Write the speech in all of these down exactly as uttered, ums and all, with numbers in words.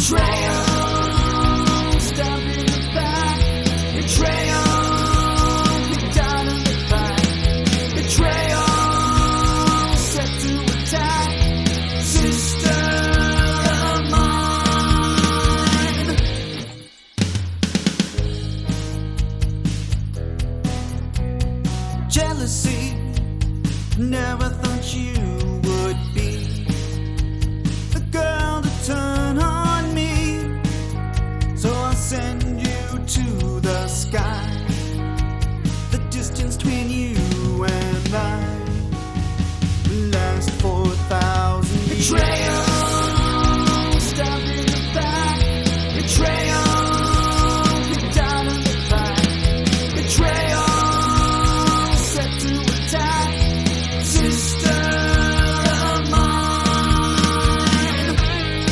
Betrayal, stabbed in the back. Betrayal, kicked out of the back. Betrayal, set to attack. Sister of mine. Jealousy, never thought you would be the girl to turn on me. So I'll send you to the sky. The distance between you and I will last for a thousand years. Betrayal, stabbed in the back. Betrayal, kicked out of the back. Betrayal, set to attack. Sister of mine.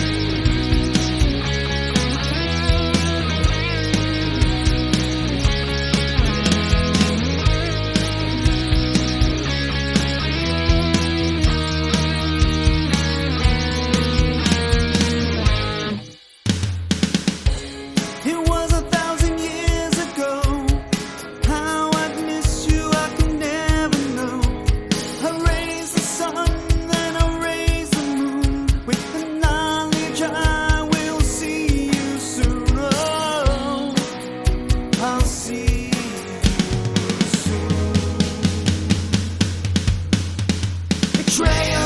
It was a thousand years ago. How I'd miss you, I can never know. I raise the sun, then I raise the moon. With the knowledge I will see you soon. Oh, I'll see you soon. Betrayal.